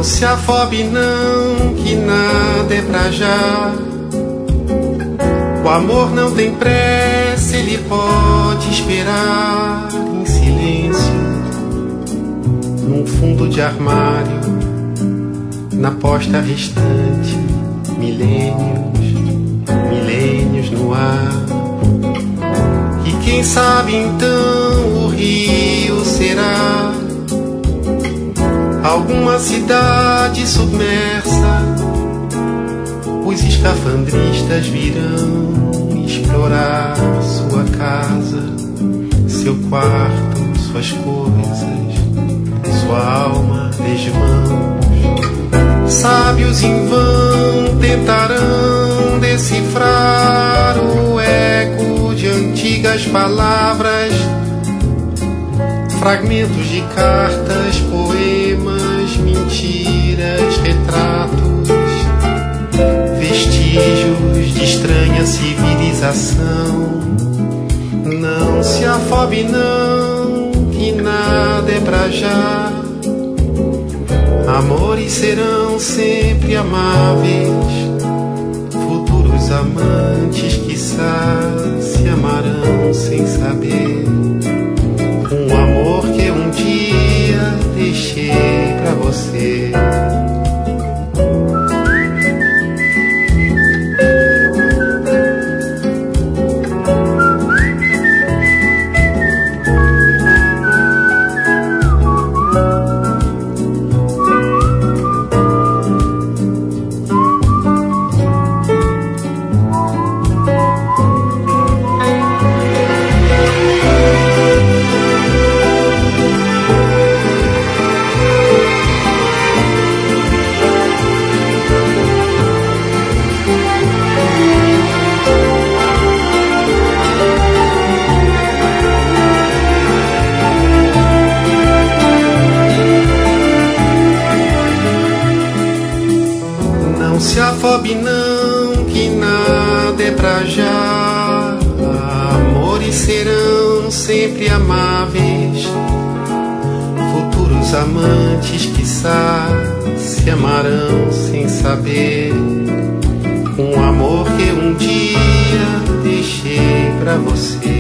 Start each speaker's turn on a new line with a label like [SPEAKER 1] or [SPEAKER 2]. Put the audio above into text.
[SPEAKER 1] se afobe não, que nada é pra já. O amor não tem pressa, ele pode esperar em silêncio, num fundo de armário, na posta restante, milênios, milênios no ar. E quem sabe então o rio será alguma cidade submersa. Os escafandristas virão explorar sua casa, seu quarto, suas coisas, sua alma, desmãos. Sábios em vão tentarão decifrar o eco de antigas palavras, fragmentos de cartas, poemas, mentiras, retratos, vestígios de estranha civilização. Não se afobe não, que nada é pra já. Amores serão sempre amáveis, futuros amantes, quiçá, se amarão sem saber. Um amor que um dia deixei pra você. Não se afobe não, que nada é pra já. Amores serão sempre amáveis, futuros amantes, quiçá, se amarão sem saber. Um amor que um dia deixei pra você.